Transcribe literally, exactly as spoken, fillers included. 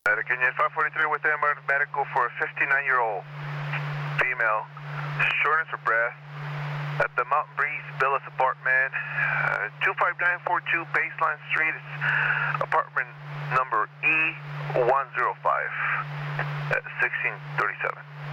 Medic Union five forty-three with M R medical for a fifty-nine-year-old female, shortness of breath at the Mountain Breeze Villas apartment, uh, two five nine four two Baseline Street, apartment number E one oh five at sixteen thirty-seven.